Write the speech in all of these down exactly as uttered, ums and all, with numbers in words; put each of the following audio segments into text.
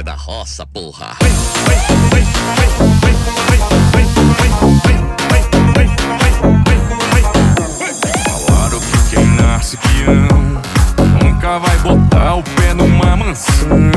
da roça, porra. Falaram que quem nasce peão nunca vai botar o pé numa mansão.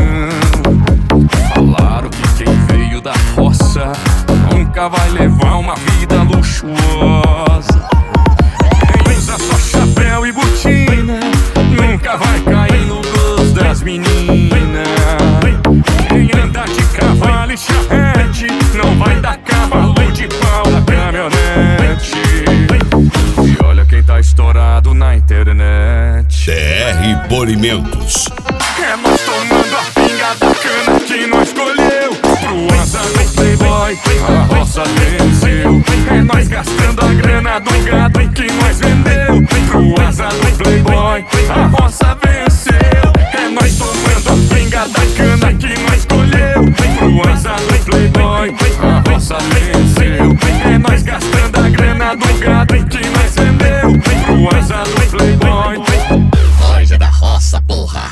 Falaram que quem veio da roça nunca vai levar uma vida luxuosa. Quem usa só chapéu e botina nunca vai cair no gosto das meninas. Quem anda de cavalo e charrete não vai dar cavalo de pau na caminhonete. E olha quem tá estourado na internet. T R Polimentos. É nós tomando a pinga da cana que nós escolheu. Pro asa do playboy, a roça venceu. É nós gastando a grana do gado que nós vendeu. Pro asa do playboy, a roça venceu. É nós tomando a pinga da cana que nós escolheu. Pro asa do playboy, a roça venceu. É nós gastando a grana do gado que nós vendeu. Pro asa do playboy. Nós é da roça, porra.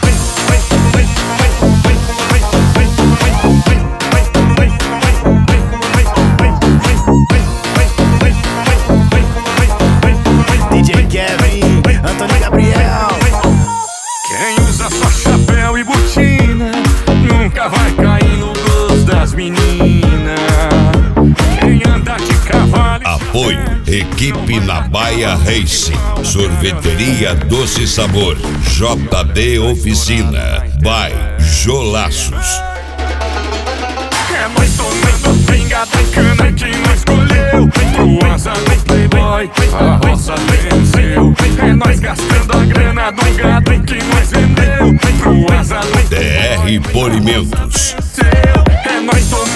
D J Kevin, Antônio Gabriel. Quem usa só chapéu e botina nunca vai cair no gosto das meninas. Quem anda de cavalo. Apoio Equipe Nabaia Racing, Sorveteria Doce Sabor, J D Oficina, by Jolaços. É nós tomando a pinga da cana que nós escolheu. Pro asa do playboy, a roça venceu. É nós gastando a grana do gado que nós vendeu. Pro asa do T R Polimentos. é nós tomando